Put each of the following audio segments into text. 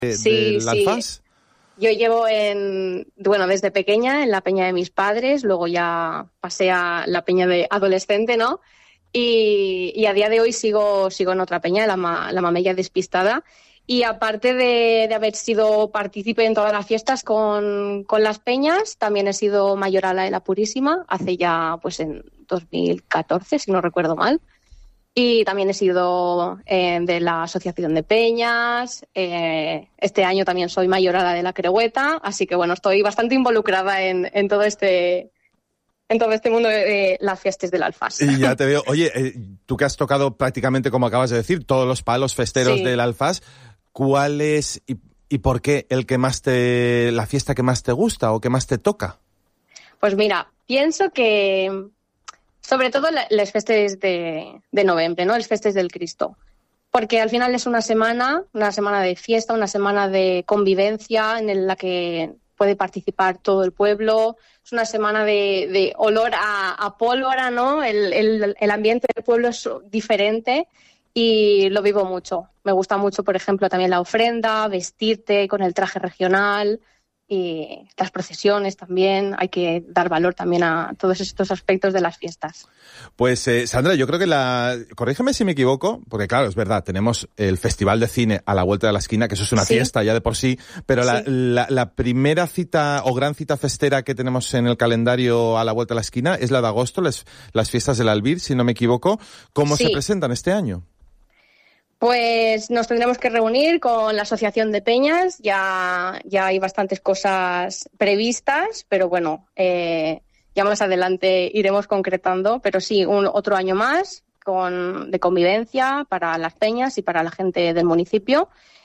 del Alfás? Yo llevo desde pequeña en la peña de mis padres, luego ya pasé a la peña de adolescente, ¿no? Y a día de hoy sigo en otra peña, la Mamella Despistada. Y aparte de haber sido partícipe en todas las fiestas con las peñas, también he sido mayorala de la Purísima, hace ya en 2014, si no recuerdo mal. Y también he sido de la Asociación de Peñas. Este año también soy mayorala de la Creueta, así que estoy bastante involucrada en todo este mundo de las fiestas del Alfás. Y ya te veo. Oye, tú que has tocado prácticamente, como acabas de decir, todos los palos festeros del Alfás, ¿cuál es y por qué la fiesta que más te gusta o que más te toca? Pues mira, pienso que sobre todo las fiestas de noviembre, ¿no? Las fiestas del Cristo. Porque al final es una semana de fiesta, una semana de convivencia en la que puede participar todo el pueblo. Es una semana de olor a pólvora, ¿no? El ambiente del pueblo es diferente y lo vivo mucho. Me gusta mucho, por ejemplo, también la ofrenda, vestirte con el traje regional y las procesiones también. Hay que dar valor también a todos estos aspectos de las fiestas. Pues Sandra, yo creo que corrígeme si me equivoco, porque claro, es verdad, tenemos el Festival de Cine a la vuelta de la esquina, que eso es una fiesta ya de por sí, pero la primera cita o gran cita festera que tenemos en el calendario a la vuelta de la esquina es la de agosto, las fiestas del Albir, si no me equivoco. ¿Cómo se presentan este año? Pues nos tendremos que reunir con la Asociación de Peñas, ya hay bastantes cosas previstas, pero ya más adelante iremos concretando, pero sí, otro año más de convivencia para las peñas y para la gente del municipio,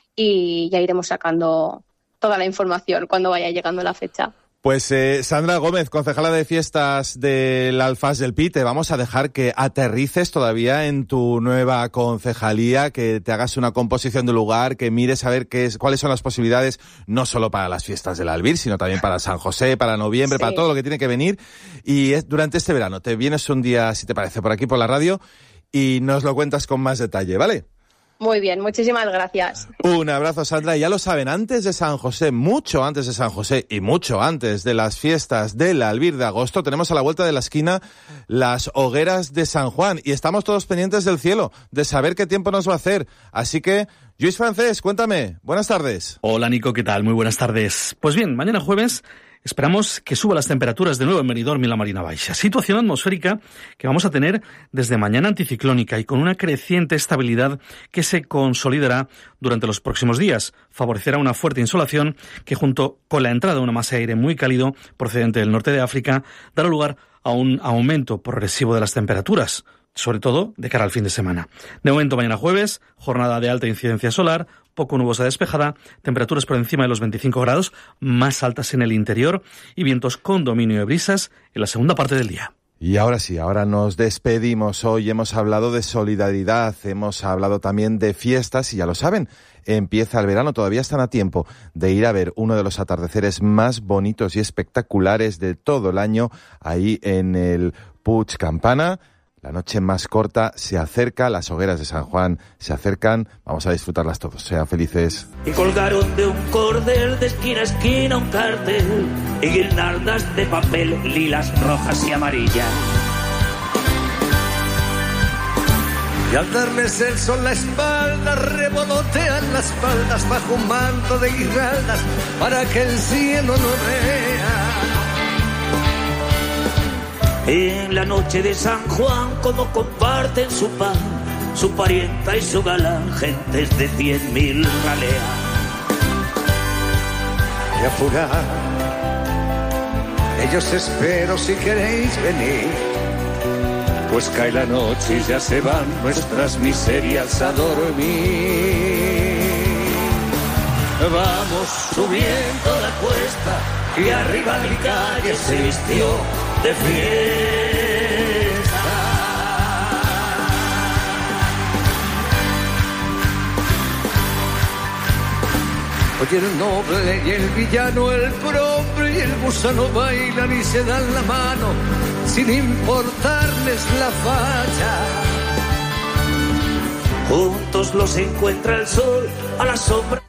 y ya iremos sacando toda la información cuando vaya llegando la fecha. Pues Sandra Gómez, concejala de fiestas del Alfás del Pi, te vamos a dejar que aterrices todavía en tu nueva concejalía, que te hagas una composición de lugar, que mires a ver cuáles son las posibilidades, no solo para las fiestas del Albir, sino también para San José, para noviembre, para todo lo que tiene que venir. Y durante este verano te vienes un día, si te parece, por aquí por la radio y nos lo cuentas con más detalle, ¿vale? Muy bien, muchísimas gracias. Un abrazo, Sandra. Ya lo saben, antes de San José, mucho antes de San José y mucho antes de las fiestas del Albir de agosto, tenemos a la vuelta de la esquina las hogueras de San Juan y estamos todos pendientes del cielo, de saber qué tiempo nos va a hacer. Así que, Lluís Francés, cuéntame. Buenas tardes. Hola, Nico, ¿qué tal? Muy buenas tardes. Pues bien, mañana jueves esperamos que suban las temperaturas de nuevo en Benidorm y la Marina Baixa. Situación atmosférica que vamos a tener desde mañana anticiclónica y con una creciente estabilidad que se consolidará durante los próximos días. Favorecerá una fuerte insolación que, junto con la entrada de una masa de aire muy cálido procedente del norte de África, dará lugar a un aumento progresivo de las temperaturas, sobre todo de cara al fin de semana. De momento, mañana jueves, jornada de alta incidencia solar, poco nubosa despejada, temperaturas por encima de los 25 grados, más altas en el interior y vientos con dominio de brisas en la segunda parte del día. Y ahora sí, ahora nos despedimos. Hoy hemos hablado de solidaridad, hemos hablado también de fiestas y ya lo saben, empieza el verano, todavía están a tiempo de ir a ver uno de los atardeceres más bonitos y espectaculares de todo el año ahí en el Puig Campana. La noche más corta se acerca, las hogueras de San Juan se acercan, vamos a disfrutarlas todos, sean felices. Y colgaron de un cordel de esquina a esquina un cartel y guirnaldas de papel, lilas, rojas y amarillas. Y al darles el sol la espalda, revolotean las faldas bajo un manto de guirnaldas para que el cielo no vea. En la noche de San Juan, como comparten su pan, su parienta y su galán, gentes de 100.000 raleas. Y apurar, ellos espero si queréis venir, pues cae la noche y ya se van nuestras miserias a dormir. Vamos subiendo la cuesta y arriba mi calle se vistió de fiesta. Oye, el noble y el villano, el pobre y el gusano bailan y se dan la mano sin importarles la falla. Juntos los encuentra el sol a la sombra.